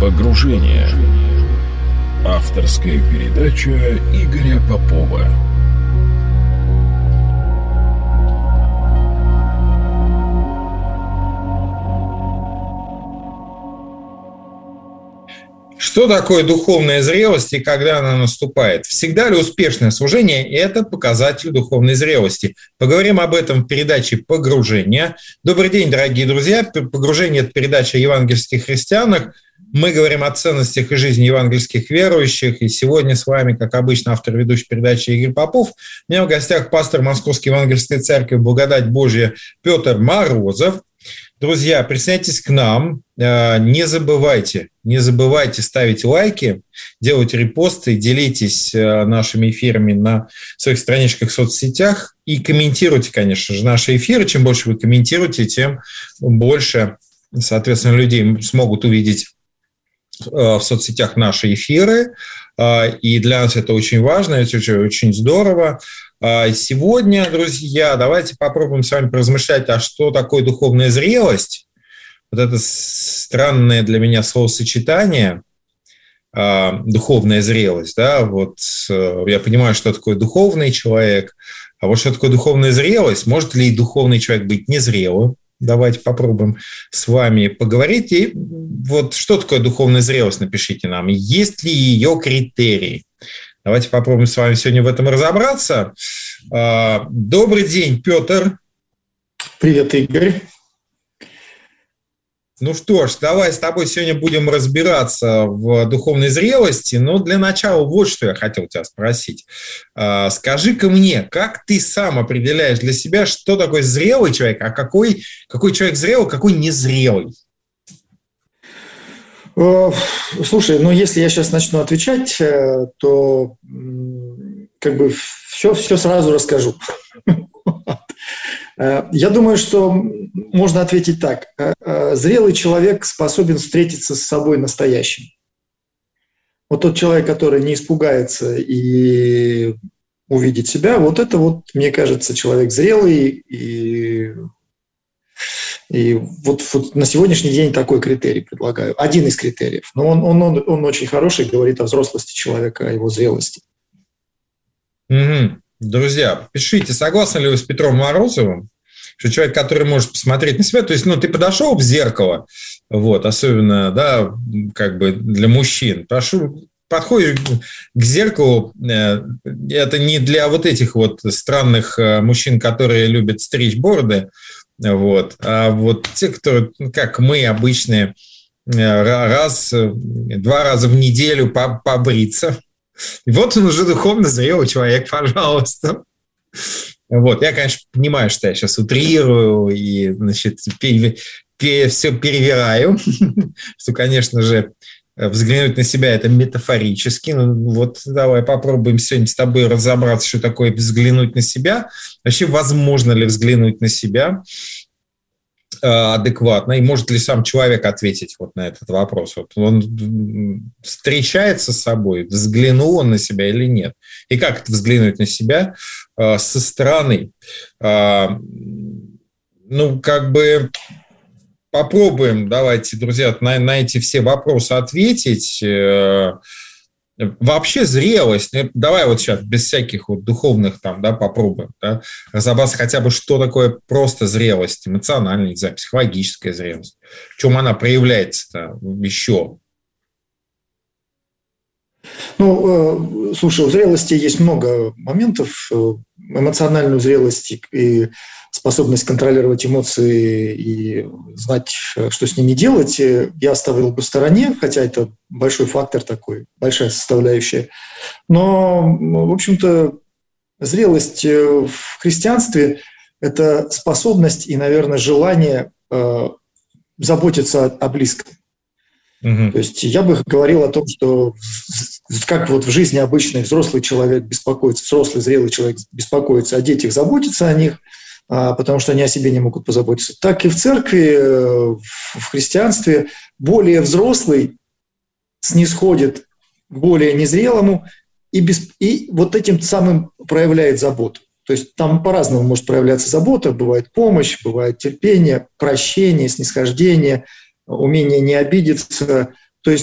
Погружение. Авторская передача Игоря Попова. Что такое духовная зрелость и когда она наступает? Всегда ли успешное служение – это показатель духовной зрелости? Поговорим об этом в передаче «Погружение». Добрый день, дорогие друзья. «Погружение» – это передача о евангельских христианах. Мы говорим о ценностях и жизни евангельских верующих. И сегодня с вами, как обычно, автор ведущей передачи Игорь Попов. У меня в гостях пастор Московской евангельской церкви «Благодать Божия» Петр Морозов. Друзья, присоединяйтесь к нам, не забывайте ставить лайки, делать репосты, делитесь нашими эфирами на своих страничках в соцсетях и комментируйте, конечно же, наши эфиры. Чем больше вы комментируете, тем больше, соответственно, людей смогут увидеть в соцсетях наши эфиры, и для нас это очень важно, это очень здорово. Сегодня, друзья, давайте попробуем с вами поразмышлять, а что такое духовная зрелость? Вот это странное для меня словосочетание, духовная зрелость, да, вот я понимаю, что такое духовный человек, а вот что такое духовная зрелость? Может ли духовный человек быть незрелым? Давайте попробуем с вами поговорить. И вот что такое духовная зрелость, напишите нам. Есть ли ее критерии? Давайте попробуем с вами сегодня в этом разобраться. Добрый день, Петр. Привет, Игорь. Ну что ж, давай с тобой сегодня будем разбираться в духовной зрелости. Но для начала вот что я хотел тебя спросить. Скажи-ка мне, как ты сам определяешь для себя, что такое зрелый человек, а какой человек зрелый, какой незрелый? Слушай, ну если я сейчас начну отвечать, то как бы все сразу расскажу. Я думаю, что можно ответить так. Зрелый человек способен встретиться с собой настоящим. Вот тот человек, который не испугается и увидит себя, вот это вот, мне кажется, человек зрелый. И вот на сегодняшний день такой критерий предлагаю. Один из критериев. Но он очень хороший, говорит о взрослости человека, о его зрелости. Угу. Друзья, пишите, согласны ли вы с Петром Морозовым, что человек, который может посмотреть на себя, то есть, ты подошел в зеркало, вот, особенно, да, как бы для мужчин, подходишь к зеркалу, это не для вот этих вот странных мужчин, которые любят стричь бороды, вот, а вот те, кто, как мы, обычные, два раза в неделю побриться. И вот он уже духовно зрелый человек, пожалуйста. Вот, я, конечно, понимаю, что я сейчас утрирую и, значит, все перевираю, что, конечно же, взглянуть на себя – это метафорически. Ну, вот давай попробуем сегодня с тобой разобраться, что такое взглянуть на себя. Вообще, возможно ли взглянуть на себя адекватно, и может ли сам человек ответить вот на этот вопрос? Вот он встречается с собой, взглянул он на себя или нет? И как это взглянуть на себя со стороны? Попробуем, давайте, друзья, на эти все вопросы ответить. Вообще зрелость, давай вот сейчас без всяких вот духовных там, да, попробуем, да, разобраться хотя бы, что такое просто зрелость, эмоциональная, не знаю, психологическая зрелость, в чем она проявляется-то еще? Ну, слушай, у зрелости есть много моментов. Эмоциональную зрелость и способность контролировать эмоции и знать, что с ними делать, я оставил бы в стороне, хотя это большой фактор такой, большая составляющая. Но, в общем-то, зрелость в христианстве – это способность и, наверное, желание заботиться о близком. То есть я бы говорил о том, что как вот в жизни обычный взрослый человек беспокоится, взрослый зрелый человек беспокоится о детях, заботится о них, потому что они о себе не могут позаботиться. Так и в церкви, в христианстве более взрослый снисходит к более незрелому и вот этим самым проявляет заботу. То есть там по-разному может проявляться забота, бывает помощь, бывает терпение, прощение, снисхождение, умение не обидеться. То есть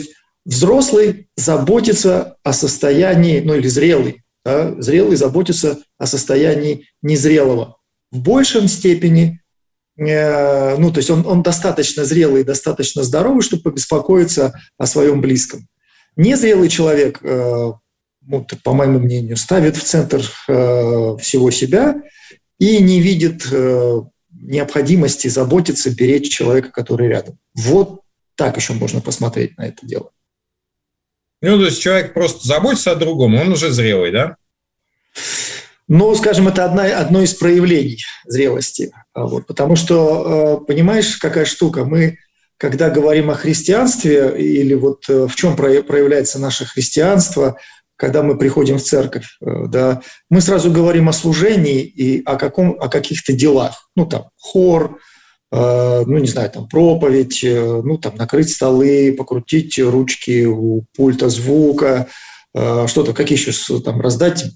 Взрослый заботится о состоянии, ну или зрелый, да, зрелый заботится о состоянии незрелого. В большем степени, то есть он достаточно зрелый, достаточно здоровый, чтобы побеспокоиться о своем близком. Незрелый человек, по моему мнению, ставит в центр всего себя и не видит необходимости заботиться, беречь человека, который рядом. Вот так еще можно посмотреть на это дело. То есть человек просто заботится о другом, он уже зрелый, да? Скажем, это одно из проявлений зрелости. Потому что, понимаешь, какая штука? Мы, когда говорим о христианстве, или в чем проявляется наше христианство, когда мы приходим в церковь, да, мы сразу говорим о служении и о каких-то делах. Хор, проповедь, накрыть столы, покрутить ручки у пульта звука, что-то, какие еще раздать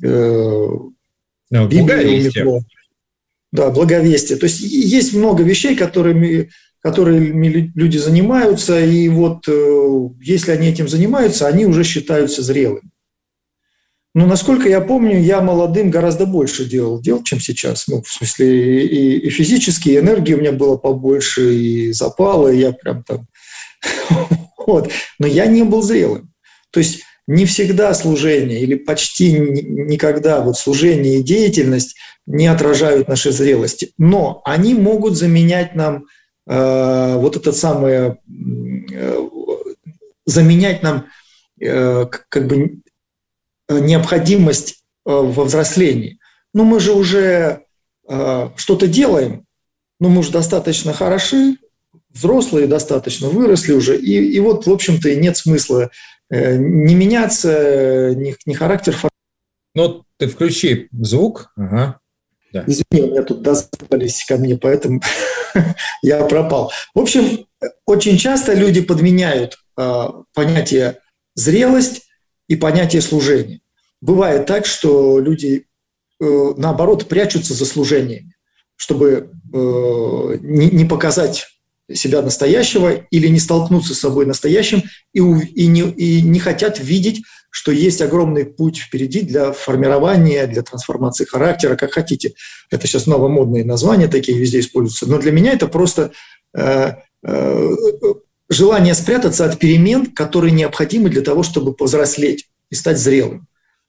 Библию. Да, благовестие. То есть есть много вещей, которыми люди занимаются, и если они этим занимаются, они уже считаются зрелыми. Но, насколько я помню, я молодым гораздо больше делал дел, чем сейчас. В смысле, и физически, и энергии у меня было побольше, и запала, и я прям там... Но я не был зрелым. То есть не всегда служение, или почти никогда служение и деятельность не отражают нашей зрелости. Но они могут заменять нам необходимость во взрослении. Мы же уже что-то делаем, мы уже достаточно хороши, взрослые достаточно, выросли уже, и в общем-то, и нет смысла не меняться, ни характер. Ты включи звук. Ага. Да. Извини, у меня тут дозвались ко мне, поэтому я пропал. В общем, очень часто люди подменяют понятие зрелость и понятие служения. Бывает так, что люди, наоборот, прячутся за служениями, чтобы не показать себя настоящего или не столкнуться с собой настоящим и не хотят видеть, что есть огромный путь впереди для формирования, для трансформации характера, как хотите. Это сейчас новомодные названия такие везде используются. Но для меня это просто желание спрятаться от перемен, которые необходимы для того, чтобы повзрослеть и стать зрелым.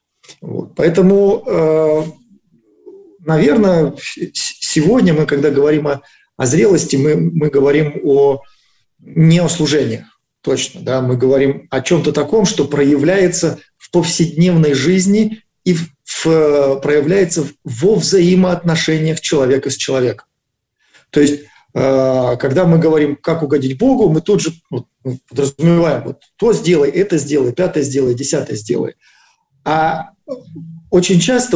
Поэтому, наверное, сегодня мы, когда говорим о зрелости, мы говорим не о служениях, точно, да, мы говорим о чем-то таком, что проявляется в повседневной жизни и проявляется во взаимоотношениях человека с человеком. То есть, когда мы говорим, как угодить Богу, мы тут же подразумеваем, то сделай, это сделай, 5 сделай, 10 сделай. А очень часто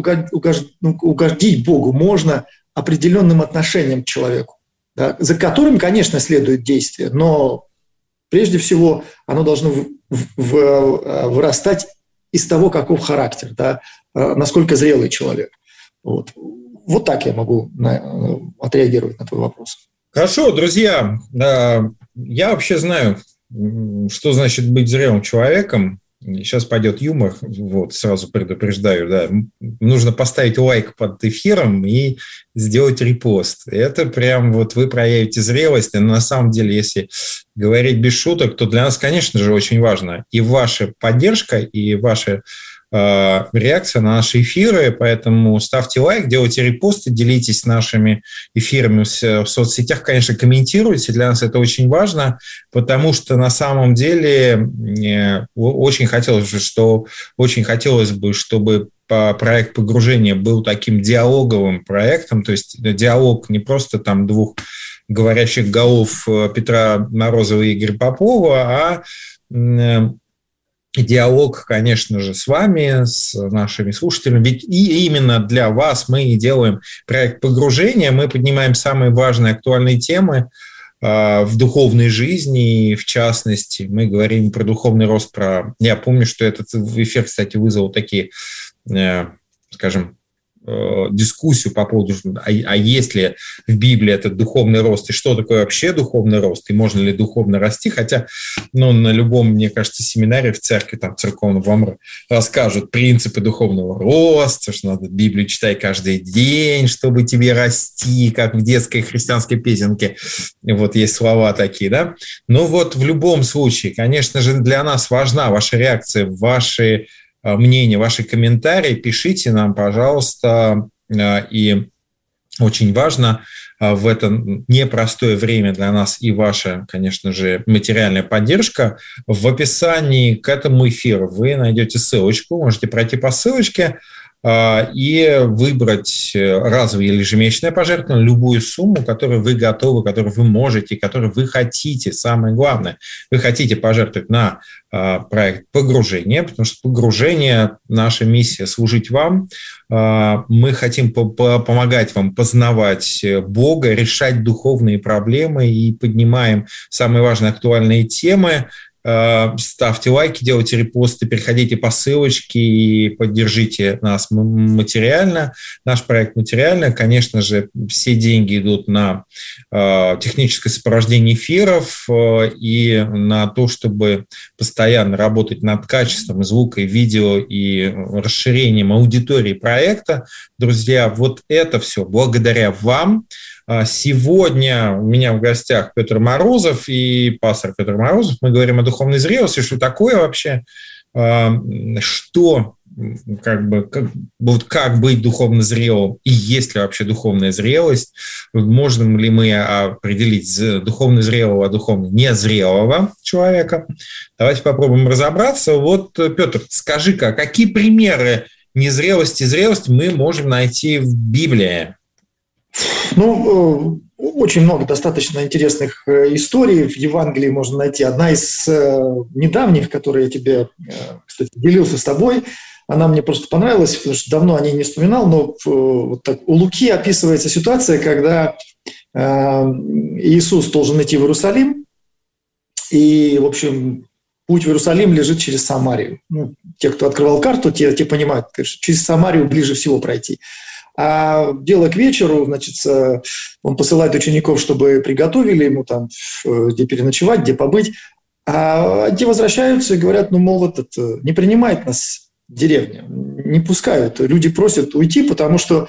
угодить Богу можно определенным отношением к человеку, да, за которым, конечно, следует действие, но прежде всего оно должно вырастать из того, каков характер, да, насколько зрелый человек. Вот так я могу отреагировать на твой вопрос. Хорошо, друзья, я вообще знаю, что значит быть зрелым человеком. Сейчас пойдет юмор, сразу предупреждаю, да. Нужно поставить лайк под эфиром и сделать репост. Это прям вы проявите зрелость. Но на самом деле, если говорить без шуток, то для нас, конечно же, очень важно и ваша поддержка, и ваша реакция на наши эфиры, поэтому ставьте лайк, делайте репосты, делитесь нашими эфирами в соцсетях, конечно, комментируйте, для нас это очень важно, потому что на самом деле очень хотелось бы, чтобы проект погружения был таким диалоговым проектом, то есть диалог не просто двух говорящих голов Петра Морозова и Игоря Попова, а диалог, конечно же, с вами, с нашими слушателями. Ведь и именно для вас мы и делаем проект погружения. Мы поднимаем самые важные актуальные темы в духовной жизни. И в частности, мы говорим про духовный рост. Я помню, что этот эфир, кстати, вызвал такие, скажем, дискуссию по поводу, а есть ли в Библии этот духовный рост, и что такое вообще духовный рост, и можно ли духовно расти, хотя на любом, мне кажется, семинаре в церкви, там, церковном вам расскажут принципы духовного роста, что надо Библию читать каждый день, чтобы тебе расти, как в детской христианской песенке. Вот есть слова такие, да? Но вот в любом случае, конечно же, для нас важна ваша реакция, ваши мнения, ваши комментарии. Пишите нам, пожалуйста. И очень важно в это непростое время для нас и ваша, конечно же, материальная поддержка. В описании к этому эфиру вы найдете ссылочку, можете пройти по ссылочке и выбрать разовое или ежемесячное пожертвование, любую сумму, которую вы готовы, которую вы можете, которую вы хотите. Самое главное, вы хотите пожертвовать на проект погружения, потому что погружение – наша миссия – служить вам. Мы хотим помогать вам познавать Бога, решать духовные проблемы и поднимаем самые важные актуальные темы. Ставьте лайки, делайте репосты, переходите по ссылочке и поддержите нас материально, наш проект материально. Конечно же, все деньги идут на техническое сопровождение эфиров и на то, чтобы постоянно работать над качеством звука и видео и расширением аудитории проекта. Друзья, вот это все благодаря вам. Сегодня у меня в гостях Петр Морозов и пастор Петр Морозов. Мы говорим о духовной зрелости, что такое вообще, что, как быть духовно зрелым и есть ли вообще духовная зрелость, можем ли мы определить духовно зрелого, духовно незрелого человека. Давайте попробуем разобраться. Вот, Петр, скажи-ка, какие примеры незрелости и зрелости мы можем найти в Библии? Очень много достаточно интересных историй в Евангелии можно найти. Одна из недавних, которую я тебе, кстати, делился с тобой, она мне просто понравилась, потому что давно о ней не вспоминал, но вот так, у Луки описывается ситуация, когда Иисус должен идти в Иерусалим, и, в общем, путь в Иерусалим лежит через Самарию. Те, кто открывал карту, те понимают, что через Самарию ближе всего пройти. А дело к вечеру, значит, он посылает учеников, чтобы приготовили ему там, где переночевать, где побыть. А те возвращаются и говорят, не принимает нас деревня, не пускают. Люди просят уйти, потому что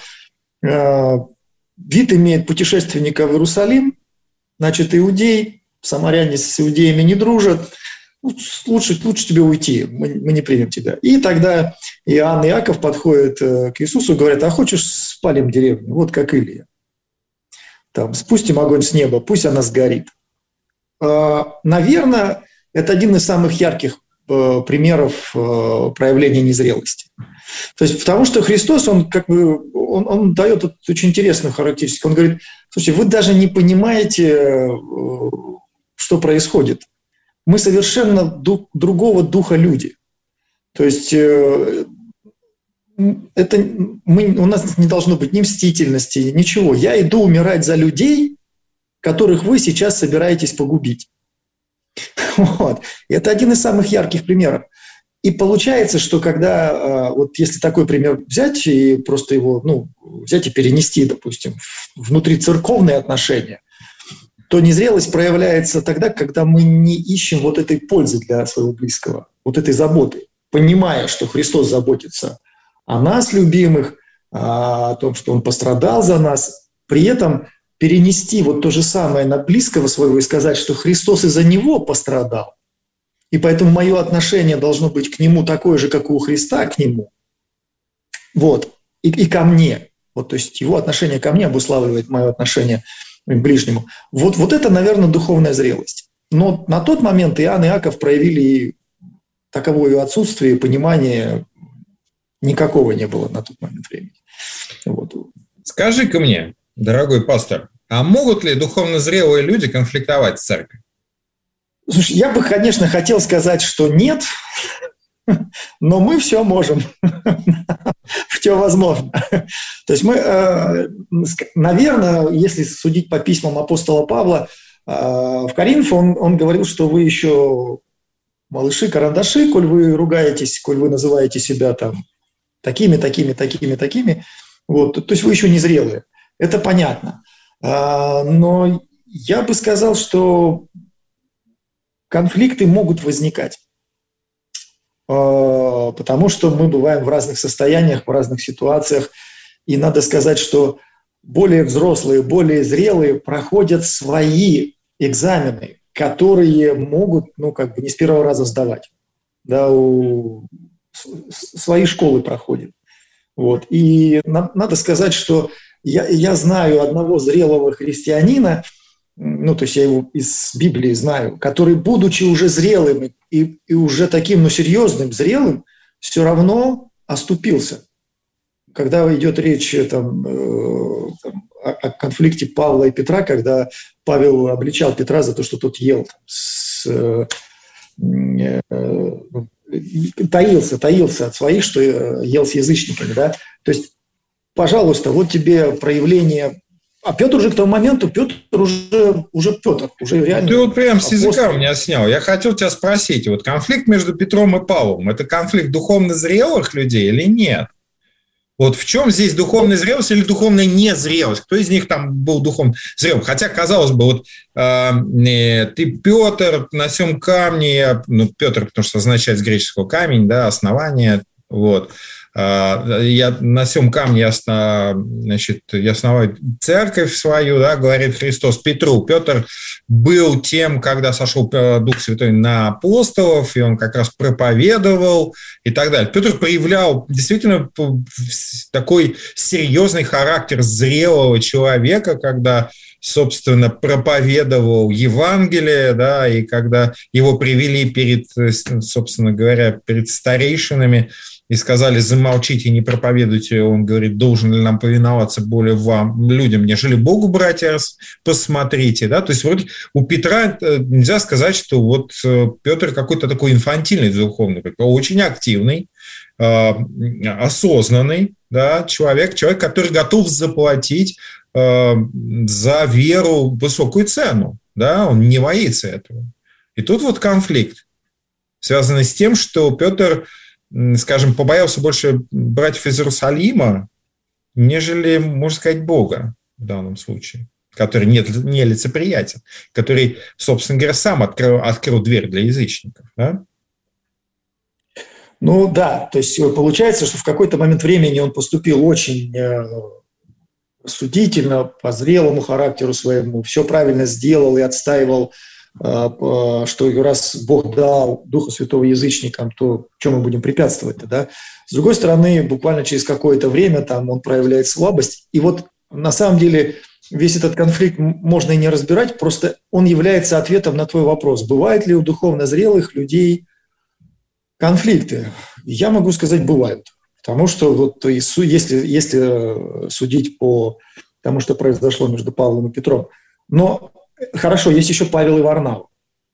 вид имеет путешественника в Иерусалим, значит, иудей, самаряне с иудеями не дружат. Лучше тебе уйти, мы не примем тебя. И тогда Иоанн и Иаков подходят к Иисусу и говорят, а хочешь спалим деревню, вот как Илия. Там, спустим огонь с неба, пусть она сгорит. Наверное, это один из самых ярких примеров проявления незрелости. То есть, потому что Христос, он дает очень интересную характеристику. Он говорит, слушайте, вы даже не понимаете, что происходит. Мы совершенно другого духа люди. То есть у нас не должно быть ни мстительности, ничего. Я иду умирать за людей, которых вы сейчас собираетесь погубить. Вот. Это один из самых ярких примеров. И получается, что когда, вот если такой пример взять и просто его взять и перенести, допустим, внутри церковные отношения, то незрелость проявляется тогда, когда мы не ищем вот этой пользы для своего близкого, вот этой заботы, понимая, что Христос заботится о нас, любимых, о том, что Он пострадал за нас, при этом перенести вот то же самое на близкого своего и сказать, что Христос из-за него пострадал, и поэтому мое отношение должно быть к Нему такое же, как и у Христа к Нему, вот, и ко мне. Вот, то есть Его отношение ко мне обуславливает мое отношение к ближнему. Вот это, наверное, духовная зрелость. Но на тот момент Иоанн и Иаков проявили таковое отсутствие, понимания никакого не было на тот момент времени. Вот. Скажи-ка мне, дорогой пастор, а могут ли духовно зрелые люди конфликтовать с церковью? Слушай, я бы, конечно, хотел сказать, что нет, но мы все можем. Все возможно. То есть мы, наверное, если судить по письмам апостола Павла, в Коринф он говорил, что вы еще малыши-карандаши, коль вы ругаетесь, коль вы называете себя там такими. Вот, то есть вы еще не зрелые. Это понятно. Но я бы сказал, что конфликты могут возникать. Потому что мы бываем в разных состояниях, в разных ситуациях. И надо сказать, что более взрослые, более зрелые проходят свои экзамены, которые могут, не с первого раза сдавать. Да, свои школы проходят. Вот. И надо сказать, что я знаю одного зрелого христианина, то есть я его из Библии знаю, который, будучи уже зрелым и уже таким, серьезным, зрелым, все равно оступился. Когда идет речь о конфликте Павла и Петра, когда Павел обличал Петра за то, что тот ел, таился от своих, что ел с язычниками. Да? То есть, пожалуйста, вот тебе проявление. А Петр уже к тому моменту, Петр уже реально... Ты вот прям с языка у меня снял. Я хотел тебя спросить, вот конфликт между Петром и Павлом, это конфликт духовно зрелых людей или нет? Вот в чем здесь духовная зрелость или духовная незрелость? Кто из них там был духовно зрелым? Хотя, казалось бы, вот ты Петр на сем камне, Петр, потому что означает с греческого камень, да, основание, вот. Я на сем камне я основаю церковь свою, да, говорит Христос Петру. Петр был тем, когда сошел Дух Святой на апостолов, и он как раз проповедовал и так далее. Петр проявлял действительно такой серьезный характер зрелого человека, когда, собственно, проповедовал Евангелие, да, и когда его привели перед, собственно говоря, перед старейшинами, и сказали: замолчите, не проповедуйте. Он говорит: должен ли нам повиноваться более вам, людям, нежели Богу, братья, посмотрите. Да? То есть вроде у Петра нельзя сказать, что вот Петр какой-то такой инфантильный духовный, очень активный, осознанный, да, человек, который готов заплатить за веру высокую цену. Да? Он не боится этого. И тут вот конфликт, связанный с тем, что Петр, скажем, побоялся больше братьев из Иерусалима, нежели, можно сказать, Бога в данном случае, который не лицеприятен, который, собственно говоря, сам открыл дверь для язычников. Да? Да, то есть получается, что в какой-то момент времени он поступил очень рассудительно, по зрелому характеру своему, все правильно сделал и отстаивал, что раз Бог дал Духа Святого язычникам, то чем мы будем препятствовать-то, да? С другой стороны, буквально через какое-то время там он проявляет слабость. И вот на самом деле весь этот конфликт можно и не разбирать, просто он является ответом на твой вопрос. Бывают ли у духовно зрелых людей конфликты? Я могу сказать, бывают. Потому что вот если судить по тому, что произошло между Павлом и Петром. Но хорошо, есть еще Павел и Варнава.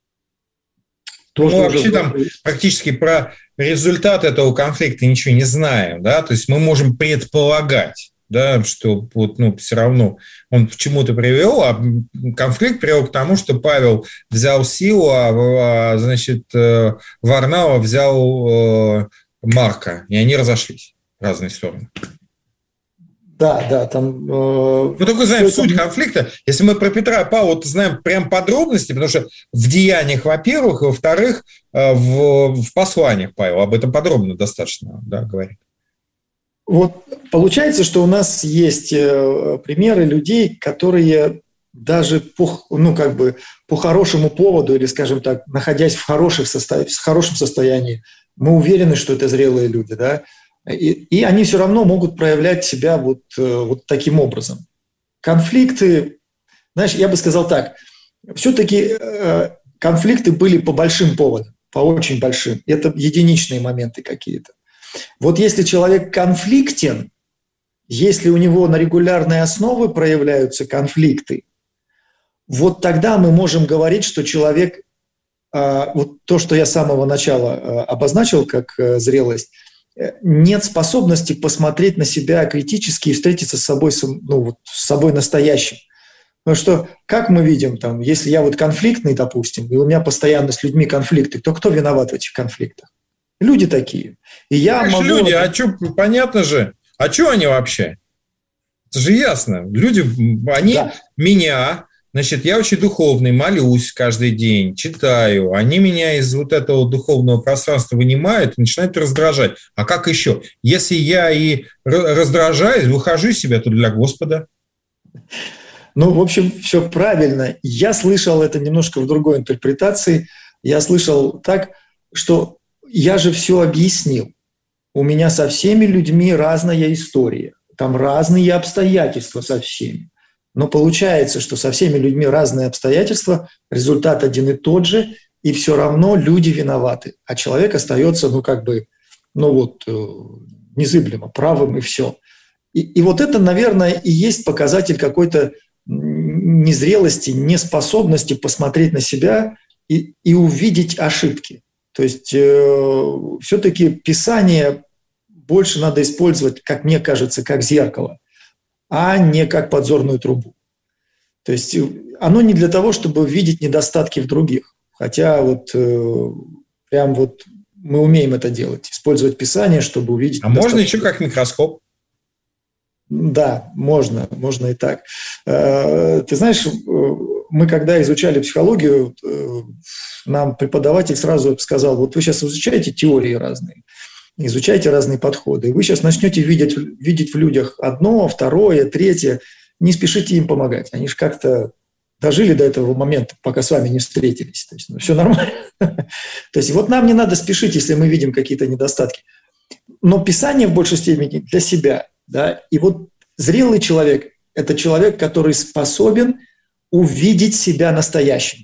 Вообще там практически про результат этого конфликта ничего не знаем, да, то есть мы можем предполагать, да, что все равно он к чему-то привел, а конфликт привел к тому, что Павел взял силу, а Варнава взял Марка, и они разошлись в разные стороны. Да, там... Мы только знаем суть конфликта. Если мы про Петра и Павла знаем прям подробности, потому что в деяниях, во-первых, и во-вторых, в посланиях Павла об этом подробно достаточно, да, говорит. Вот получается, что у нас есть примеры людей, которые даже по хорошему поводу, или, скажем так, находясь в хорошем состоянии, мы уверены, что это зрелые люди, да, и они все равно могут проявлять себя вот таким образом. Конфликты, знаешь, я бы сказал так, все-таки конфликты были по большим поводам, по очень большим. Это единичные моменты какие-то. Вот если человек конфликтен, если у него на регулярной основе проявляются конфликты, вот тогда мы можем говорить, что человек, вот то, что я с самого начала обозначил как зрелость, нет способности посмотреть на себя критически и встретиться с собой, с собой настоящим. Потому что, как мы видим, там, если я конфликтный, допустим, и у меня постоянно с людьми конфликты, то кто виноват в этих конфликтах? Люди такие. И я могу... Люди, понятно же. А что они вообще? Это же ясно. Люди, они меня, значит, я очень духовный, молюсь каждый день, читаю. Они меня из вот этого духовного пространства вынимают и начинают раздражать. А как еще? Если я и раздражаюсь, выхожу из себя, то для Господа. Ну, в общем, все правильно. Я слышал это немножко в другой интерпретации. Я слышал так, что я же все объяснил. У меня со всеми людьми разная история. Там разные обстоятельства со всеми. Но получается, что со всеми людьми разные обстоятельства, результат один и тот же, и все равно люди виноваты. А человек остается, незыблемо правым, и все. И вот это, наверное, и есть показатель какой-то незрелости, неспособности посмотреть на себя и увидеть ошибки. То есть все-таки Писание больше надо использовать, как мне кажется, как зеркало, а не как подзорную трубу. То есть оно не для того, чтобы видеть недостатки в других. Хотя мы умеем это делать, использовать Писание, чтобы увидеть недостатки. Можно еще как микроскоп. Да, можно и так. Ты знаешь, мы когда изучали психологию, нам преподаватель сразу сказал, вот вы сейчас изучаете теории разные, изучаете разные подходы, и вы сейчас начнете видеть в людях одно, второе, третье, не спешите им помогать. Они же как-то дожили до этого момента, пока с вами не встретились. То есть, все нормально. То есть вот нам не надо спешить, если мы видим какие-то недостатки. Но Писание в большей степени для себя. Да? И вот зрелый человек – это человек, который способен увидеть себя настоящим.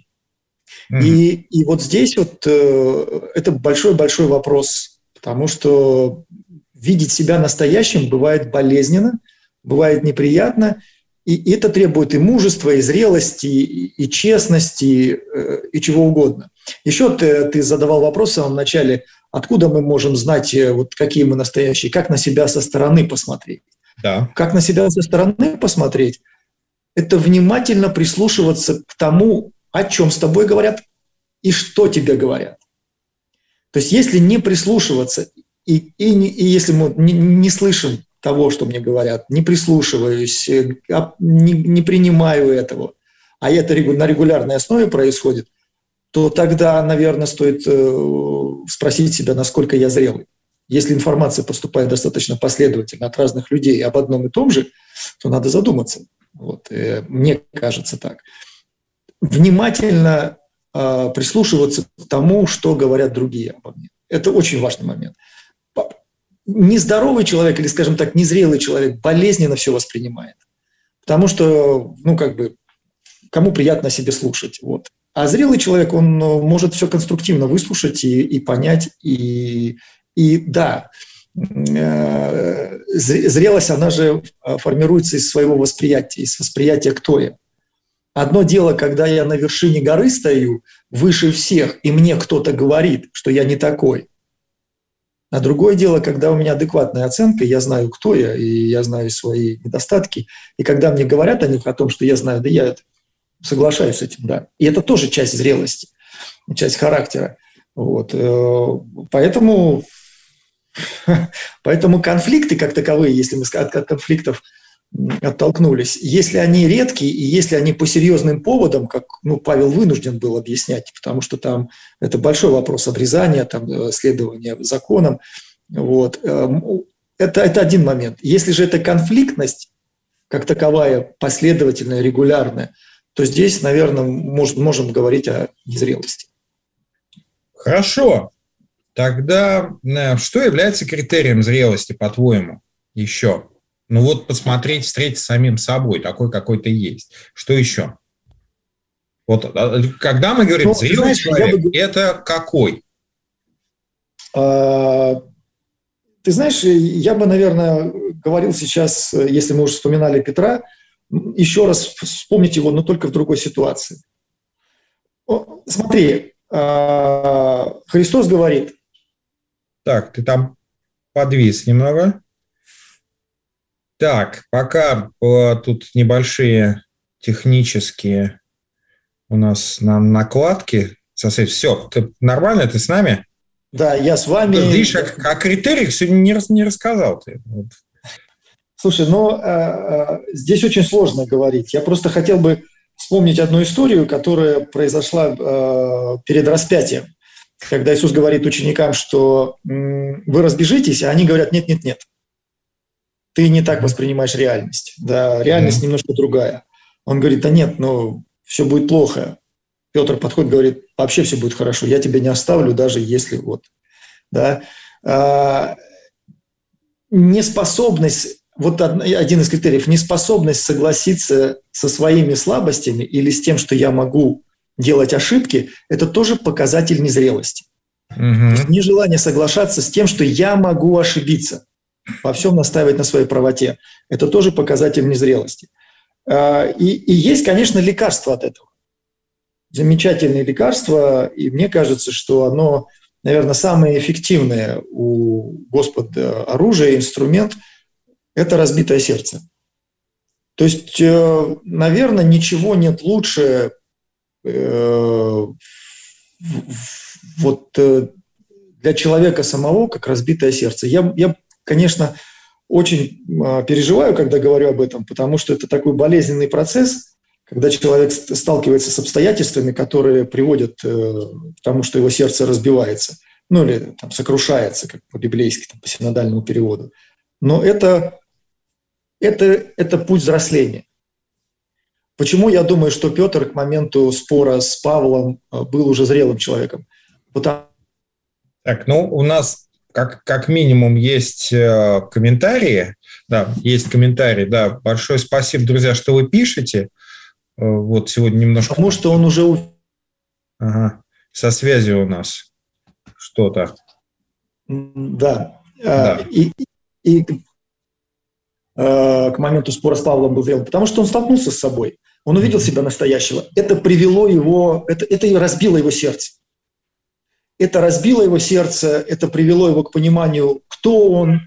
И вот здесь это большой-большой вопрос, потому что видеть себя настоящим бывает болезненно, бывает неприятно, и это требует и мужества, и зрелости, и честности, и чего угодно. Еще ты задавал вопрос в самом начале, откуда мы можем знать, какие мы настоящие, как на себя со стороны посмотреть. Да. Как на себя со стороны посмотреть – это внимательно прислушиваться к тому, о чем с тобой говорят и что тебе говорят. То есть если не прислушиваться, и если мы не слышим того, что мне говорят, не прислушиваюсь, не принимаю этого, а это на регулярной основе происходит, то тогда, наверное, стоит спросить себя, насколько я зрелый. Если информация поступает достаточно последовательно от разных людей об одном и том же, то надо задуматься. Мне кажется так. Внимательно прислушиваться к тому, что говорят другие обо мне. Это очень важный момент. Нездоровый человек, или, скажем так, незрелый человек болезненно все воспринимает. Потому что, кому приятно себе слушать. А зрелый человек, он может все конструктивно выслушать и понять. И да, зрелость, она же формируется из своего восприятия, из восприятия, кто я. Одно дело, когда я на вершине горы стою, выше всех, и мне кто-то говорит, что я не такой. А другое дело, когда у меня адекватная оценка, я знаю, кто я, и я знаю свои недостатки. И когда мне говорят о них, о том, что я знаю, да я соглашаюсь с этим, да. И это тоже часть зрелости, часть характера. Поэтому конфликты как таковые, если мы от конфликтов оттолкнулись, если они редкие и если они по серьезным поводам, как Павел вынужден был объяснять, потому что там это большой вопрос обрезания, следования законам, это один момент. Если же это конфликтность, как таковая, последовательная, регулярная, то здесь, наверное, можем говорить о незрелости. Хорошо. Тогда что является критерием зрелости, по-твоему, еще? Посмотреть, встретиться с самим собой, такой, какой ты есть. Что еще? Когда мы говорим зрелый человек, это какой? Ты знаешь, я бы, наверное, говорил сейчас, если мы уже вспоминали Петра, еще раз вспомнить его, но только в другой ситуации. Смотри, Христос говорит. Так, ты там подвис немного. Так, пока тут небольшие технические у нас накладки. Все, ты нормально? Ты с нами? Да, я с вами. Видишь, о критериях сегодня не рассказал ты. Слушай, здесь очень сложно говорить. Я просто хотел бы вспомнить одну историю, которая произошла перед распятием, когда Иисус говорит ученикам, что вы разбежитесь, а они говорят: нет, ты не так воспринимаешь реальность. Да, реальность немножко другая. Он говорит: да нет, все будет плохо. Петр подходит, говорит: вообще все будет хорошо, я тебя не оставлю, даже если вот. Да. Неспособность, вот один из критериев, неспособность согласиться со своими слабостями или с тем, что я могу делать ошибки, это тоже показатель незрелости. То есть нежелание соглашаться с тем, что я могу ошибиться, во всем настаивать на своей правоте, это тоже показатель незрелости. И есть, конечно, лекарство от этого. Замечательное лекарство, и мне кажется, что оно, наверное, самое эффективное у Господа оружие, инструмент – это разбитое сердце. То есть, наверное, ничего нет лучше для человека самого, как разбитое сердце. Я, конечно, очень переживаю, когда говорю об этом, потому что это такой болезненный процесс, когда человек сталкивается с обстоятельствами, которые приводят к тому, что его сердце разбивается, или там сокрушается, как по-библейски, по синодальному переводу. Но это путь взросления. Почему я думаю, что Петр к моменту спора с Павлом был уже зрелым человеком? Так, у нас как минимум есть комментарии. Да, есть комментарии. Да, большое спасибо, друзья, что вы пишете. Вот сегодня немножко... Потому что он уже... Ага, со связью у нас что-то. Да. И к моменту спора с Павлом был зрелым, потому что он столкнулся с собой. Он увидел себя настоящего. Это привело его... Это и разбило его сердце. Это разбило его сердце, это привело его к пониманию, кто он,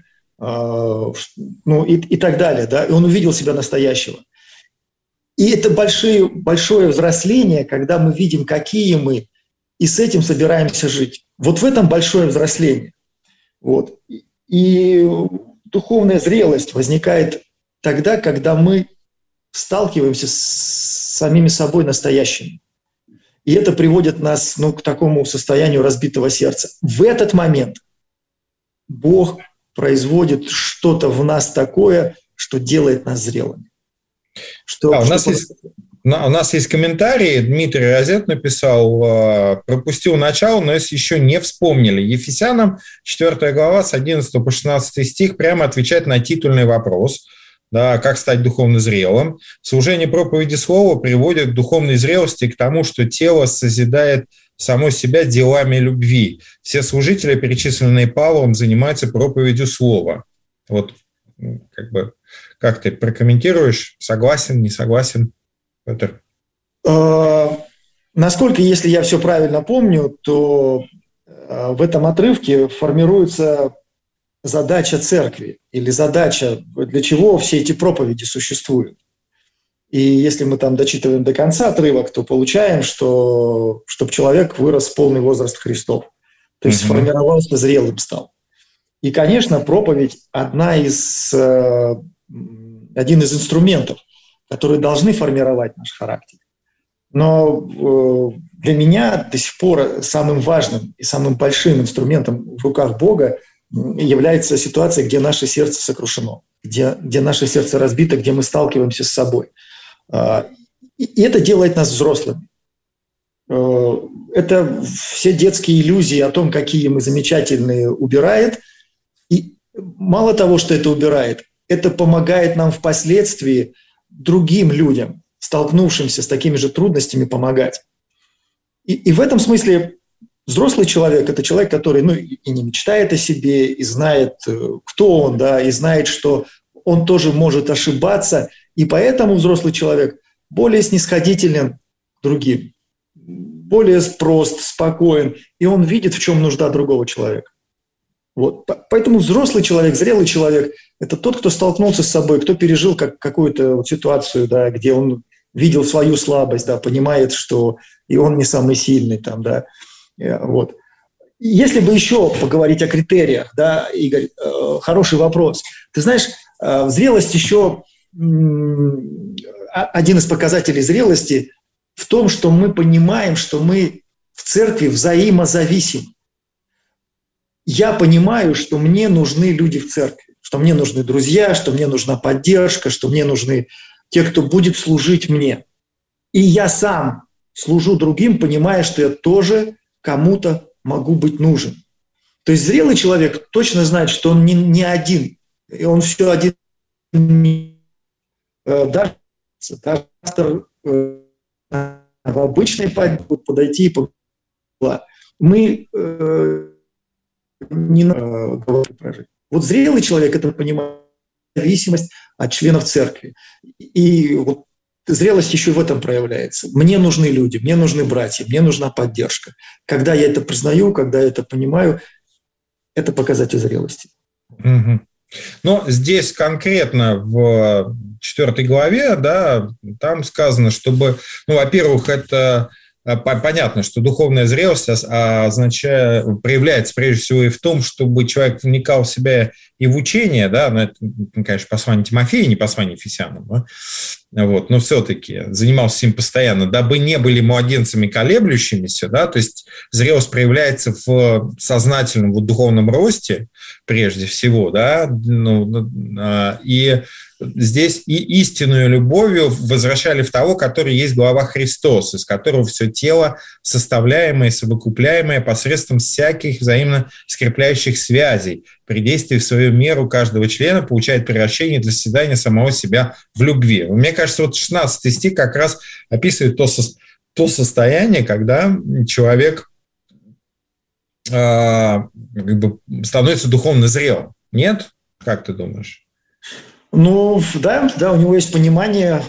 и так далее. Да? И он увидел себя настоящего. И это большое взросление, когда мы видим, какие мы, и с этим собираемся жить. Вот в этом большое взросление. Вот. И духовная зрелость возникает тогда, когда мы сталкиваемся с самими собой настоящими. И это приводит нас к такому состоянию разбитого сердца. В этот момент Бог производит что-то в нас такое, что делает нас зрелыми. У нас есть комментарии. Дмитрий Розет написал: пропустил начало, но если еще не вспомнили. Ефесянам 4 глава с 11 по 16 стих прямо отвечает на титульный вопрос. Да, как стать духовно зрелым. Служение проповеди слова приводит к духовной зрелости, к тому, что тело созидает само себя делами любви. Все служители, перечисленные Павлом, занимаются проповедью слова. Вот, как ты прокомментируешь? Согласен, не согласен, Петр? Насколько, если я все правильно помню, то в этом отрывке формируется задача церкви или задача, для чего все эти проповеди существуют. И если мы там дочитываем до конца отрывок, то получаем, что чтобы человек вырос в полный возраст Христов, то есть сформировался, зрелым стал. И, конечно, проповедь один из инструментов, которые должны формировать наш характер. Но для меня до сих пор самым важным и самым большим инструментом в руках Бога является ситуация, где наше сердце сокрушено, где наше сердце разбито, где мы сталкиваемся с собой. И это делает нас взрослыми. Это все детские иллюзии о том, какие мы замечательные, убирает. И мало того, что это убирает, это помогает нам впоследствии другим людям, столкнувшимся с такими же трудностями, помогать. И в этом смысле взрослый человек – это человек, который и не мечтает о себе, и знает, кто он, да, и знает, что он тоже может ошибаться, и поэтому взрослый человек более снисходителен к другим, более прост, спокоен, и он видит, в чем нужда другого человека. Вот. Поэтому взрослый человек, зрелый человек – это тот, кто столкнулся с собой, кто пережил какую-то ситуацию, да, где он видел свою слабость, да, понимает, что и он не самый сильный, там, да. Вот. Если бы еще поговорить о критериях, да, Игорь, хороший вопрос. Ты знаешь, Зрелость еще, один из показателей зрелости в том, что мы понимаем, что мы в церкви взаимозависимы. Я понимаю, что мне нужны люди в церкви, что мне нужны друзья, что мне нужна поддержка, что мне нужны те, кто будет служить мне. И я сам служу другим, понимая, что я тоже кому-то могу быть нужен. То есть зрелый человек точно знает, что он не один, и он все один. Даже автор в обычной подойти и поговорить. Мы не говорим прожить. Вот зрелый человек это понимает зависимость от членов церкви. И вот зрелость еще в этом проявляется. Мне нужны люди, мне нужны братья, мне нужна поддержка. Когда я это признаю, когда я это понимаю, это показатель зрелости. Угу. Но здесь конкретно в 4 главе, да, там сказано, чтобы, во-первых, это понятно, что духовная зрелость проявляется прежде всего и в том, чтобы человек вникал в себя и в учение, да, это, конечно, послание Тимофея, не послание Ефесянам, да? Вот, но все-таки занимался им постоянно, дабы не были младенцами колеблющимися, да, то есть зрелость проявляется в сознательном духовном росте прежде всего, да, и здесь и истинную любовью возвращали в того, который есть глава Христос, из которого все тело составляемое, совокупляемое посредством всяких взаимно скрепляющих связей, при действии в свою меру каждого члена получает превращение для созидания самого себя в любви. Мне кажется, вот 16 стих как раз описывает то состояние, когда человек становится духовно зрелым. Нет? Как ты думаешь? Да, у него есть понимание,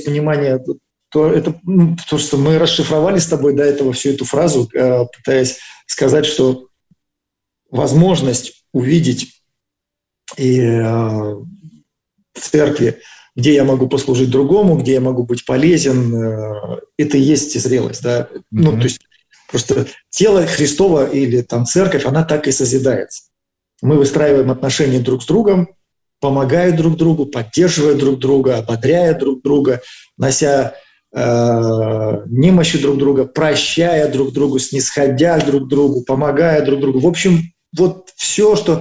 то, что мы расшифровали с тобой до этого всю эту фразу, пытаясь сказать, что возможность увидеть и в церкви, где я могу послужить другому, где я могу быть полезен, это и есть зрелость. Да? То есть просто тело Христово или там церковь, она так и созидается. Мы выстраиваем отношения друг с другом, помогая друг другу, поддерживая друг друга, ободряя друг друга, нося немощи друг друга, прощая друг другу, снисходя друг другу, помогая друг другу. В общем, вот все, что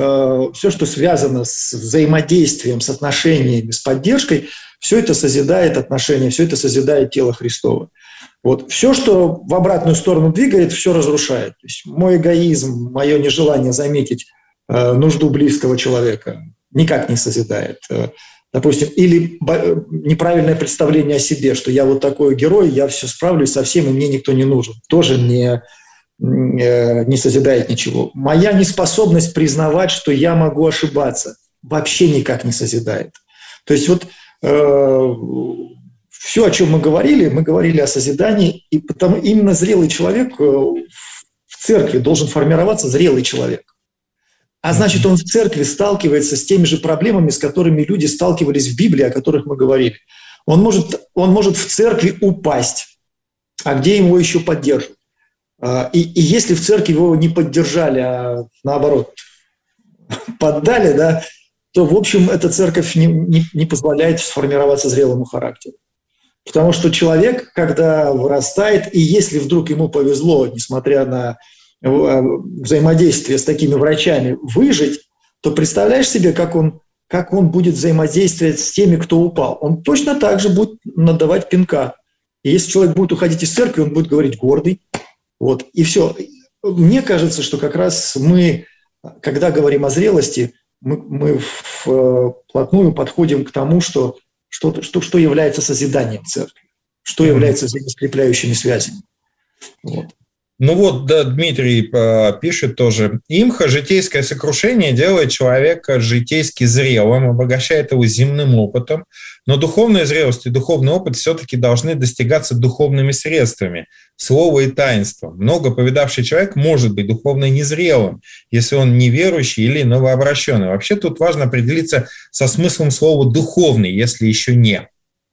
связано с взаимодействием, с отношениями, с поддержкой, все это созидает отношения, все это созидает тело Христово. Вот. Все, что в обратную сторону двигает, все разрушает. То есть мой эгоизм, мое нежелание заметить нужду близкого человека никак не созидает. Допустим, или неправильное представление о себе, что я вот такой герой, я все справлюсь со всем, и мне никто не нужен. Тоже не созидает ничего. Моя неспособность признавать, что я могу ошибаться, вообще никак не созидает. То есть вот все, о чем мы говорили о созидании, и потому именно зрелый человек в церкви должен формироваться зрелый человек. А значит, он в церкви сталкивается с теми же проблемами, с которыми люди сталкивались в Библии, о которых мы говорили. Он может в церкви упасть, а где его еще поддержат? И если в церкви его не поддержали, а наоборот поддали, да, то, в общем, эта церковь не позволяет сформироваться зрелому характеру. Потому что человек, когда вырастает, и если вдруг ему повезло, несмотря на взаимодействие с такими врачами, выжить, то представляешь себе, как он будет взаимодействовать с теми, кто упал. Он точно так же будет надавать пинка. И если человек будет уходить из церкви, он будет говорить гордый. Вот, и все. Мне кажется, что как раз мы, когда говорим о зрелости, мы вплотную подходим к тому, что является созиданием церкви, что является взаимоскрепляющими связями. Вот. Да, Дмитрий пишет тоже. Имха житейское сокрушение делает человека житейски зрелым, обогащает его земным опытом, но духовная зрелость и духовный опыт все-таки должны достигаться духовными средствами, слово и таинство. Много повидавший человек может быть духовно незрелым, если он неверующий или новообращенный. Вообще тут важно определиться со смыслом слова «духовный», если еще не.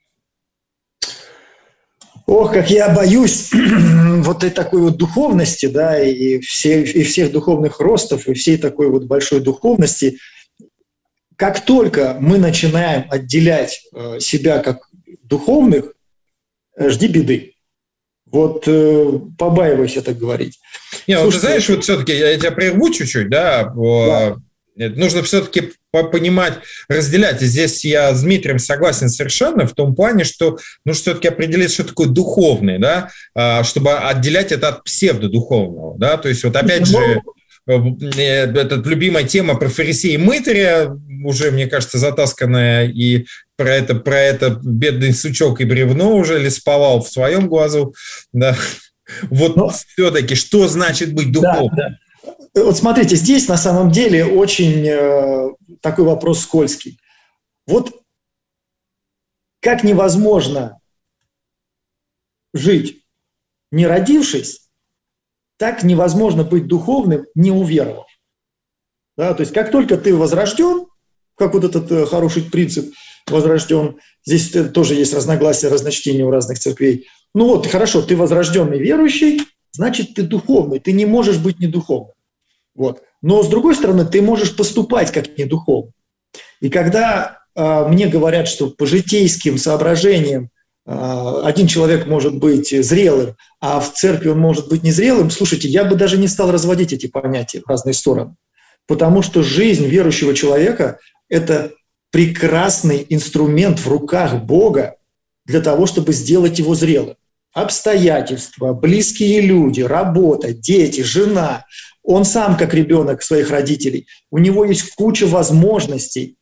Ох, как я боюсь вот этой такой вот духовности, да, и всех духовных ростов, и всей такой вот большой духовности. как только мы начинаем отделять себя как духовных, жди беды. Вот побаивайся так говорить. Не, ну, ты знаешь, вот все-таки я тебя прерву чуть-чуть, да. Нужно все-таки понимать, разделять. И здесь я с Дмитрием согласен совершенно в том плане, что нужно все-таки определить, что такое духовный, да, чтобы отделять это от псевдодуховного, да. То есть вот опять же, эта любимая тема про фарисея и мытаря, уже, мне кажется, затасканная, и про это бедный сучок и бревно уже лесповал в своем глазу, да. Вот все-таки, что значит быть духовным? Да. Вот смотрите, здесь на самом деле очень такой вопрос скользкий. Вот как невозможно жить, не родившись, так невозможно быть духовным, не уверовав. Да, то есть как только ты возрожден, как вот этот хороший принцип возрожден, здесь тоже есть разногласия, разночтения у разных церквей. Ну вот, хорошо, ты возрожденный верующий, значит, ты духовный, ты не можешь быть недуховным. Вот. Но, с другой стороны, ты можешь поступать как недуховный. И когда мне говорят, что по житейским соображениям один человек может быть зрелым, а в церкви он может быть незрелым, слушайте, я бы даже не стал разводить эти понятия в разные стороны. Потому что жизнь верующего человека – это прекрасный инструмент в руках Бога для того, чтобы сделать его зрелым. Обстоятельства, близкие люди, работа, дети, жена. Он сам, как ребенок своих родителей, у него есть куча возможностей,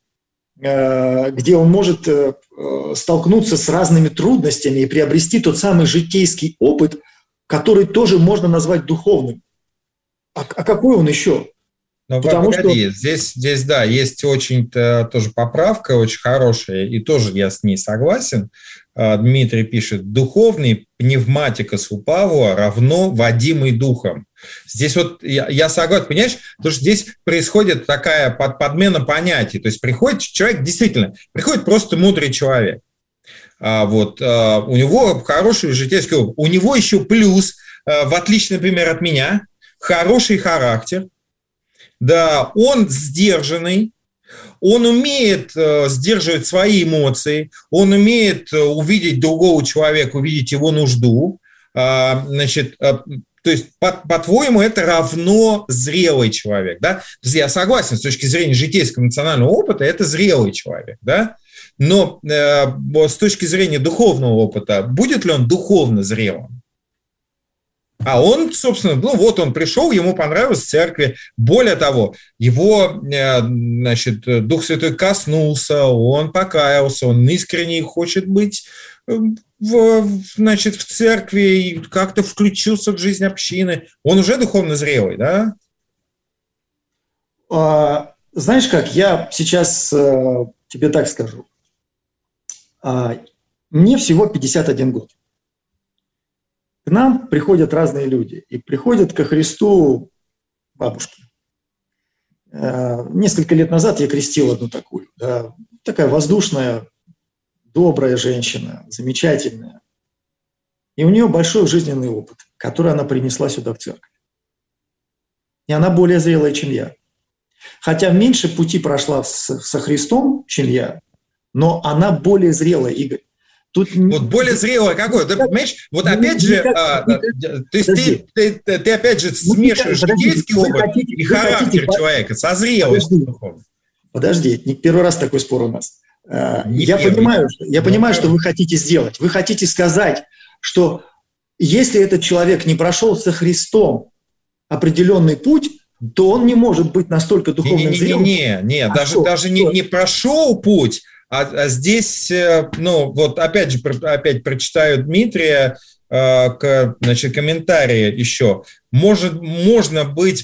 где он может столкнуться с разными трудностями и приобрести тот самый житейский опыт, который тоже можно назвать духовным. А какой он еще? Ну, погоди, здесь, да, есть очень-то тоже поправка очень хорошая, и тоже я с ней согласен. Дмитрий пишет: духовный пневматикос у Павла равно водимый духом. Здесь вот я согласен, понимаешь, потому что здесь происходит такая подмена понятий. То есть приходит человек, действительно, приходит просто мудрый человек. У него хороший житейский опыт. У него еще плюс, в отличие, например, от меня, хороший характер. Да, он сдержанный, он умеет сдерживать свои эмоции, он умеет увидеть другого человека, увидеть его нужду. То есть, по-твоему, это равно зрелый человек, да? То есть я согласен, с точки зрения житейского национального опыта, это зрелый человек, да? Но с точки зрения духовного опыта, будет ли он духовно зрелым? А он, собственно, он пришел, ему понравилось в церкви. Более того, его, Дух Святой коснулся, он покаялся, он искренне хочет быть в церкви и как-то включился в жизнь общины. Он уже духовно зрелый, да? Знаешь как, я сейчас тебе так скажу. Мне всего 51 год. К нам приходят разные люди, и приходят ко Христу бабушки. Несколько лет назад я крестил одну такую, да, такая воздушная, добрая женщина, замечательная. И у нее большой жизненный опыт, который она принесла сюда в церковь. И она более зрелая, чем я. Хотя меньше пути прошла со Христом, чем я, но она более зрелая, Игорь. Тут... Вот более зрелое какое? Ты понимаешь, вот опять же, ты опять же смешиваешь житейский опыт и характер человека со зрелостью. Подожди, не первый раз такой спор у нас. Я понимаю, что вы хотите сделать. Вы хотите сказать, что если этот человек не прошел со Христом определенный путь, то он не может быть настолько духовно зрелым. Не, даже не прошел путь. А здесь, опять прочитаю Дмитрия, комментарии еще. Можно быть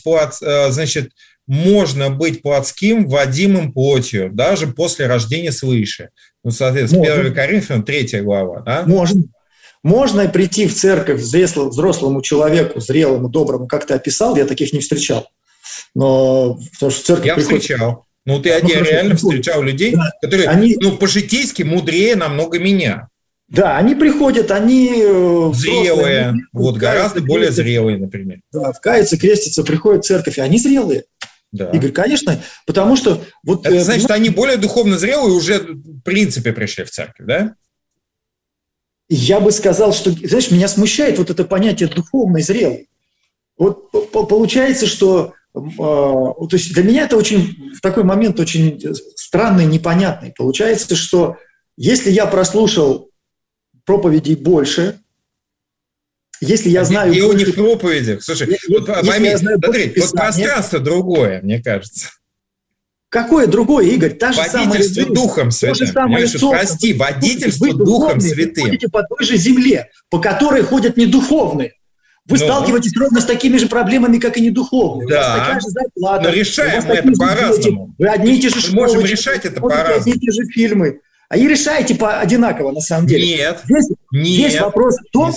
плотским, водимым плотью, даже после рождения свыше. Соответственно, 1 Коринфянам 3 глава. Да? Можно прийти в церковь взрослому человеку, зрелому, доброму, как ты описал, я таких не встречал. Но потому что в церковь встречал. Я реально встречал людей, которые по-житейски мудрее намного меня. Да, они приходят, они зрелые, гораздо более зрелые, например. Да, каются, крестятся, приходят в церковь, и они зрелые. Да. Игорь, конечно, потому что... Вот, это значит, они более духовно зрелые уже в принципе пришли в церковь, да? Я бы сказал, что, знаешь, меня смущает вот это понятие духовной зрелой. Вот получается, что... То есть для меня это в такой момент очень странный, непонятный. Получается, что если я прослушал проповедей больше, если я знаю... Дело не в проповедях. Слушай, пойми, смотри, вот пространство другое, мне кажется. Какое другое, Игорь? Водительство Духом Святым. Прости, водительство Духом Святым. Вы ходите по той же земле, по которой ходят недуховные. Вы сталкиваетесь ровно с такими же проблемами, как и недуховные. Да. У вас такая же зарплата. Но решаем мы это по-разному. Вы одни и те же школы. Мы можем решать это по-разному. Одни и те же фильмы. А и решаете одинаково, на самом деле. Нет. Весь вопрос в том,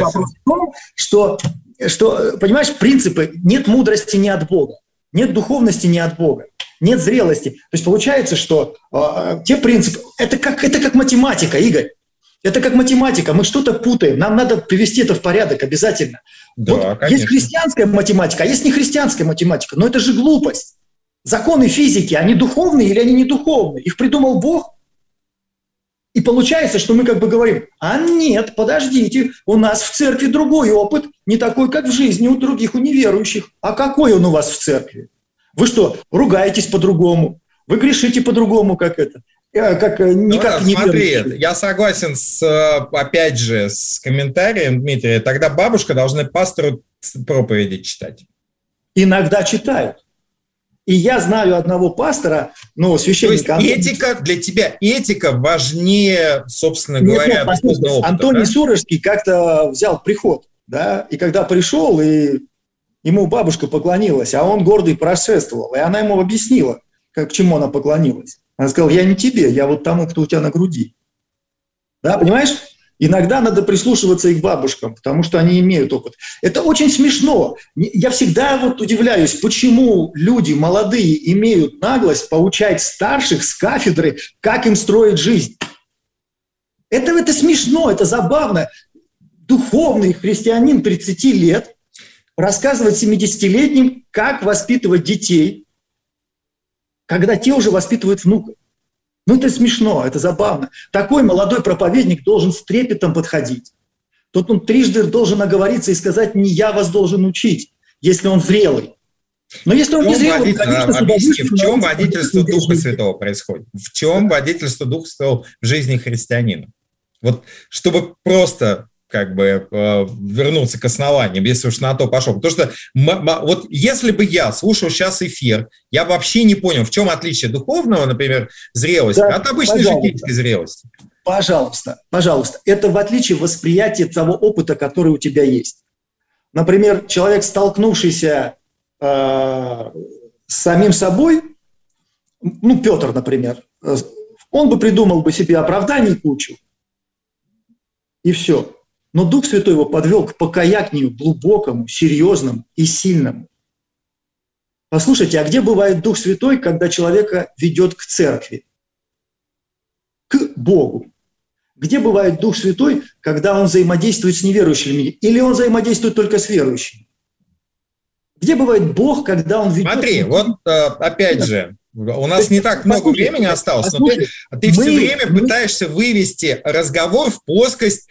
что, понимаешь, принципы, нет мудрости ни от Бога, нет духовности ни от Бога, нет зрелости. То есть получается, что те принципы, это как математика, Игорь. Это как математика, мы что-то путаем, нам надо привести это в порядок обязательно. Да, вот конечно. есть христианская математика, а есть нехристианская математика, но это же глупость. Законы физики, они духовные или они не духовные? Их придумал Бог. И получается, что мы как бы говорим, а нет, подождите, у нас в церкви другой опыт, не такой, как в жизни у других, у неверующих. А какой он у вас в церкви? Вы что, ругаетесь по-другому? Вы грешите по-другому, как это? Смотри, я согласен опять же с комментарием Дмитрия. Тогда бабушка должна пастору проповеди читать. Иногда читают. И я знаю одного пастора, священника. То есть этика для тебя, этика важнее, собственно говоря, опыта, Антоний Сурожский как-то взял приход, да, и когда пришел, и ему бабушка поклонилась, а он гордый прошествовал, и она ему объяснила, к чему она поклонилась. Она сказала, я не тебе, я вот тому, кто у тебя на груди. Да, понимаешь? Иногда надо прислушиваться и к бабушкам, потому что они имеют опыт. Это очень смешно. Я всегда удивляюсь, почему люди молодые имеют наглость поучать старших с кафедры, как им строить жизнь. Это смешно, это забавно. Духовный христианин 30 лет рассказывает 70-летним, как воспитывать детей, когда те уже воспитывают внуков. Это смешно, это забавно. Такой молодой проповедник должен с трепетом подходить. Тут он трижды должен оговориться и сказать, не я вас должен учить, если он зрелый. Но если он не зрелый, конечно, объясни, в чем водительство Духа Святого происходит? В чем водительство Духа Святого в жизни христианина? Вот чтобы просто вернуться к основаниям, если уж на то пошел. Потому что вот если бы я слушал сейчас эфир, я вообще не понял, в чем отличие духовного, например, зрелости от обычной житейской зрелости. Пожалуйста. Это в отличие восприятия того опыта, который у тебя есть. Например, человек, столкнувшийся с самим собой, Петр, например, он бы придумал бы себе оправданий кучу, и все. Но Дух Святой его подвел к покаянию глубокому, серьезному и сильному. Послушайте, а где бывает Дух Святой, когда человека ведет к церкви? К Богу. Где бывает Дух Святой, когда он взаимодействует с неверующими? Или он взаимодействует только с верующими? Где бывает Бог, когда он ведет... Смотри, опять же, у нас не так много времени осталось, но ты все время пытаешься вывести разговор в плоскость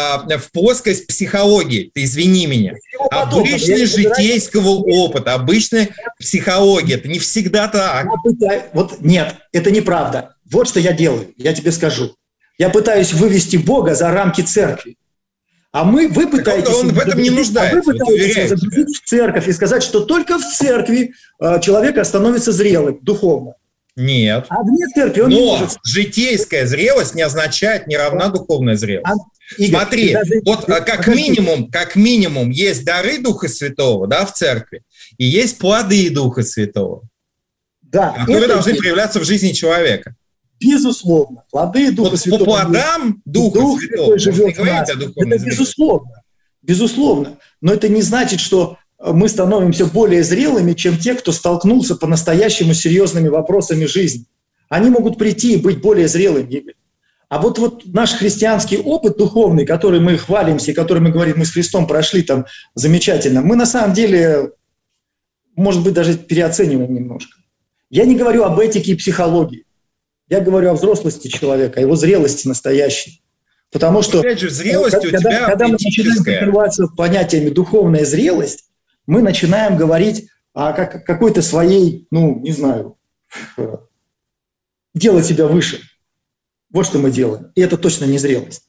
психологии. Ты извини меня. Обычной житейского опыта, обычная психология. Это не всегда так. Нет, это неправда. Вот что я делаю, я тебе скажу. Я пытаюсь вывести Бога за рамки церкви. А вы пытаетесь... Он в этом не нуждается. Вы пытаетесь загрузить в церковь и сказать, что только в церкви человек становится зрелым духовно. Нет. А вне церкви он не может... житейская зрелость не означает не равна духовная зрелость. Игорь, смотри, как минимум есть дары Духа Святого, да, в церкви, и есть плоды Духа Святого, которые должны проявляться в жизни человека. Безусловно. Плоды Духа Святого. По плодам Духа Святого живет в нас. Это безусловно. Но это не значит, что мы становимся более зрелыми, чем те, кто столкнулся по-настоящему с серьезными вопросами жизни. Они могут прийти и быть более зрелыми, Игорь. А вот наш христианский опыт духовный, который мы хвалимся, и который мы говорим, мы с Христом прошли там замечательно, мы на самом деле может быть, даже переоцениваем немножко. Я не говорю об этике и психологии. Я говорю о взрослости человека, о его зрелости настоящей. Потому что, опять же, зрелость у тебя когда мы начинаем закрываться понятиями духовная зрелость, мы начинаем говорить о какой-то своей, не знаю, делать себя выше. Вот что мы делаем. И это точно не зрелость.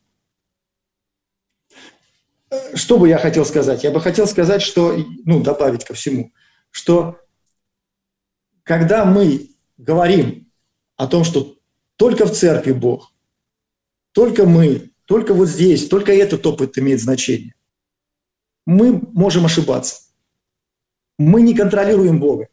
Что бы я хотел сказать? Я бы хотел сказать, что, добавить ко всему, что когда мы говорим о том, что только в церкви Бог, только мы, только вот здесь, только этот опыт имеет значение, мы можем ошибаться. Мы не контролируем Бога.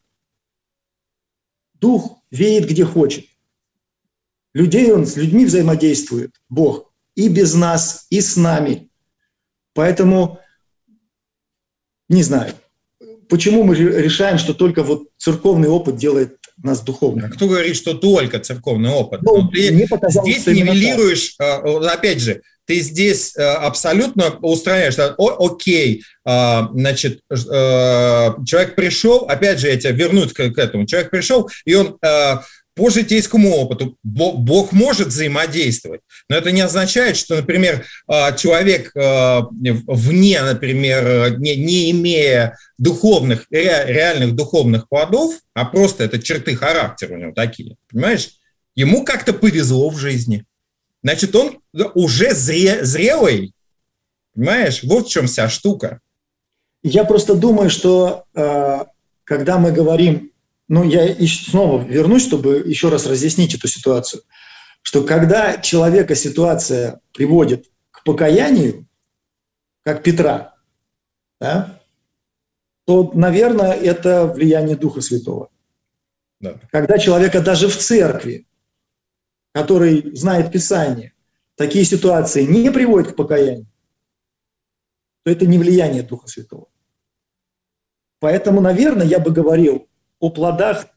Дух веет где хочет. Он с людьми взаимодействует, Бог, и без нас, и с нами. Поэтому, не знаю, почему мы решаем, что только вот церковный опыт делает нас духовными. Кто говорит, что только церковный опыт? Ты здесь нивелируешь, опять же, ты здесь абсолютно устраняешь, окей, значит, человек пришел, опять же, я тебя вернусь к этому, человек пришел, и он по житейскому опыту, Бог может взаимодействовать, но это не означает, что, например, человек вне, например, не имея духовных, реальных духовных плодов, а просто это черты характера у него такие, понимаешь, ему как-то повезло в жизни. Значит, он уже зрелый, понимаешь? Вот в чем вся штука. Я просто думаю, что когда мы говорим, я снова вернусь, чтобы еще раз разъяснить эту ситуацию, что когда человека ситуация приводит к покаянию, как Петра, да, то, наверное, это влияние Духа Святого. Да. Когда человека даже в церкви, который знает Писание, такие ситуации не приводят к покаянию, то это не влияние Духа Святого. Поэтому, наверное, я бы говорил о плодах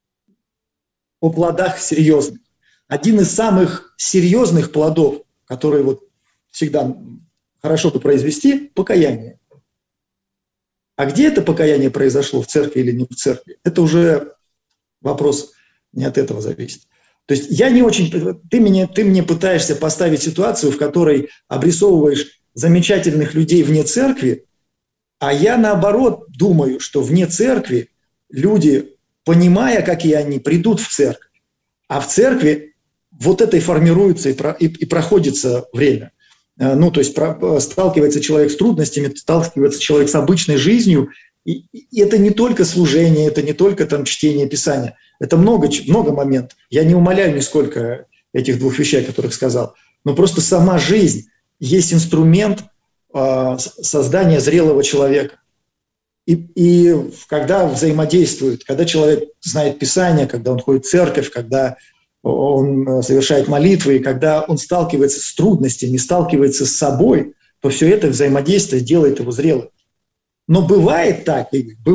серьезных. Один из самых серьезных плодов, которые вот всегда хорошо бы произвести, покаяние. А где это покаяние произошло, в церкви или не в церкви, это уже вопрос не от этого зависит. То есть я не очень... Ты мне пытаешься поставить ситуацию, в которой обрисовываешь замечательных людей вне церкви, а я, наоборот, думаю, что вне церкви люди, понимая, какие они, придут в церковь. А в церкви вот это и формируется, и проходится время. То есть сталкивается человек с трудностями, сталкивается человек с обычной жизнью. И это не только служение, это не только чтение Писания. Это много моментов. Я не умаляю нисколько этих двух вещей, о которых сказал. Но просто сама жизнь есть инструмент создания зрелого человека. И когда взаимодействует, когда человек знает Писание, когда он ходит в церковь, когда он совершает молитвы, и когда он сталкивается с трудностями, сталкивается с собой, то все это взаимодействие делает его зрелым. Но бывает так,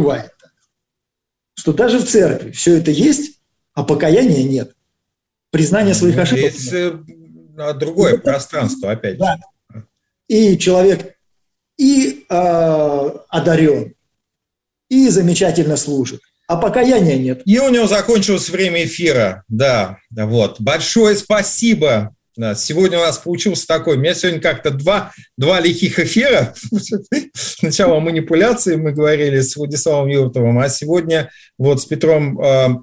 что даже в церкви все это есть, а покаяния нет. Признание своих ошибок. Есть другое пространство, опять же. Да. И человек и одарен, и замечательно служит, а покаяния нет. И у него закончилось время эфира. Да, вот. Большое спасибо. Да, сегодня у нас получился такой, у меня сегодня как-то два лихих эфира. Сначала о манипуляции мы говорили с Владиславом Юртовым, а сегодня вот с Петром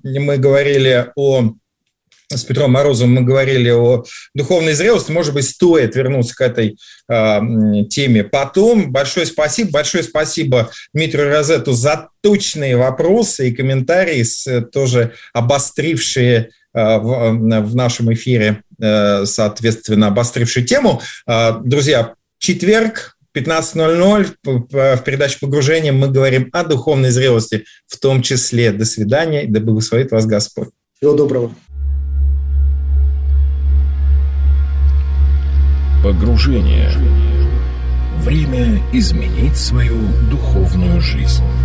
с Петром Морозовым мы говорили о духовной зрелости. Может быть, стоит вернуться к этой теме потом. Большое спасибо Дмитрию Розету за точные вопросы и комментарии, тоже обострившие в нашем эфире, соответственно, обострившие тему. Друзья, четверг, 15:00, в передаче «Погружение» мы говорим о духовной зрелости в том числе. До свидания, да благословит вас Господь. Всего доброго. Погружение. Время изменить свою духовную жизнь.